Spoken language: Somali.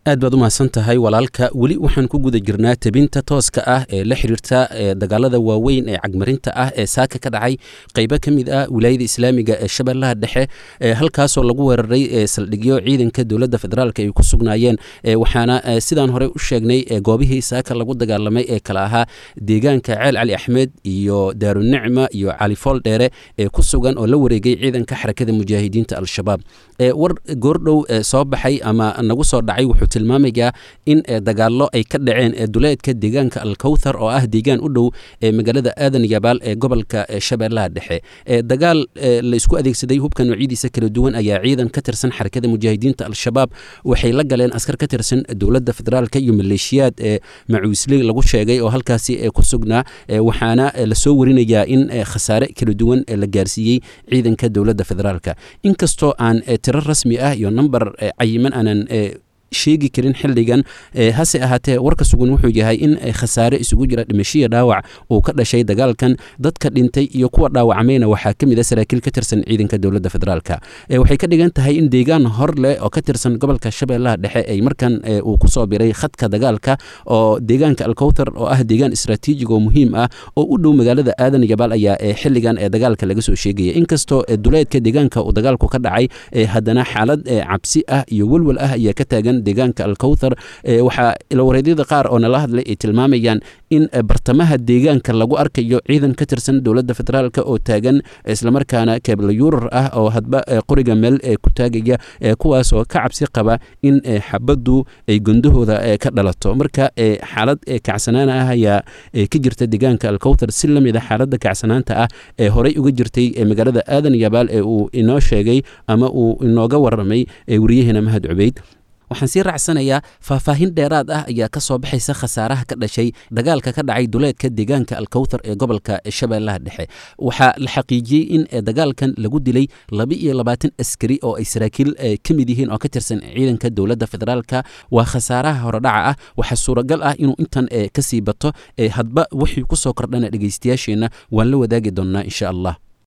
aad baad u mahadsantahay walaalka weli waxaan ku guda jirnaa tabinta tooska ah ee la xiriirta dagaalada waaweyn ee cagmarinta ah ee saaka ka dhacay qaybo ka mid ah wilaayada islaamiga ee shabeellaha dhexe halkaasoo lagu weeraray saldhigyo ciidanka dowladda federaalka ay ku sugnaayeen waxaana sidaan hore u sheegnay goobihii saaka lagu dagaalamay ee kala ahaa deegaanka ceel cali axmed iyo daarunicma iyo cali fool dheere ee ku sugan oo la wareegay ciidanka xarakada mujaahidiinta al-shabaab war goordhow soo baxay ama nagu soo dhacay wuxuu tilmaamayaa in dagaallo ay ka dhaceen duleedka deegaanka alkowthar oo ah deegaan u dhow magaalada aadan yabaal ee gobolka shabeellaha dhexe dagaal la isku adeegsaday hubka noocyadiisa kala duwan ayaa ciidan ka tirsan xarakada mujaahidiinta al-shabaab waxay la galeen askar ka tirsan dowladda federaalka iyo maleeshiyaad macuusley lagu sheegay oo halkaasi ku sugnaa waxaana lasoo warinayaa in khasaare kala duwan la gaarsiiyey ciidanka dowladda federaalka inkastoo aan tiro rasmi ah iyo nambar cayiman aanan sheegi karin xilligan hase ahaatee warka sugan wuxuu yahay in khasaare isugu jira dhimashiya dhaawac uu ka dhashay dagaalkan dadka dhintay iyo kuwa dhaawacmayna waxaa ka mid a saraakiil ka tirsan ciidanka dowladda federaalka waxay ka dhigan tahay in deegaan hor leh oo ka tirsan gobolka shabeellaha dhexe ay markan uu ku soo biray khadka dagaalka oo deegaanka alkowthar oo ah deegaan istaraatiijig oo muhiim ah oo u dhow magaalada aadan yabaal ayaa xilligan dagaalka laga soo sheegaya inkastoo duleedka deegaanka uu dagaalku ka dhacay haddana xaalad cabsi ah iyo welwel ah ayaa ka taagan deegaanka alkowthar waxaa ilawareedyada qaar oo nala hadlay ay tilmaamayaan in bartamaha deegaanka lagu arkayo ciidan ka tirsan dowladda federaalka oo taagan islamarkaana keebla yuurar ah oo hadba qoriga meel ku taagaya kuwaas oo ka cabsi qaba in xabaddu ay gondahooda ka dhalato marka xaalad kacsanaan ah ayaa ka jirta deegaanka alkowthar si la mid a xaaladda kacsanaanta ah ee horey uga jirtay magaalada aadan yabaal ee uu inoo sheegay ama uu inooga warramay wariyaheena mahad cubeyd waxaan sii raacsanayaa faahfaahin dheeraad ah ayaa ka soo baxaysa khasaaraha ka dhashay dagaalka ka dhacay duleedka deegaanka alkowthar ee gobolka shabeellaha dhexe waxaa la xaqiijiyey in dagaalkan lagu dilay 22 askari oo ay saraakiil ka mid yihiin oo ka tirsan ciidanka dowladda federaalka waa khasaaraha horedhaca ah waxaa suuragal ah inuu intan ka sii bato hadba wixii ku soo kordhana dhegaystayaasheenna waan la wadaagi doonnaa insha allah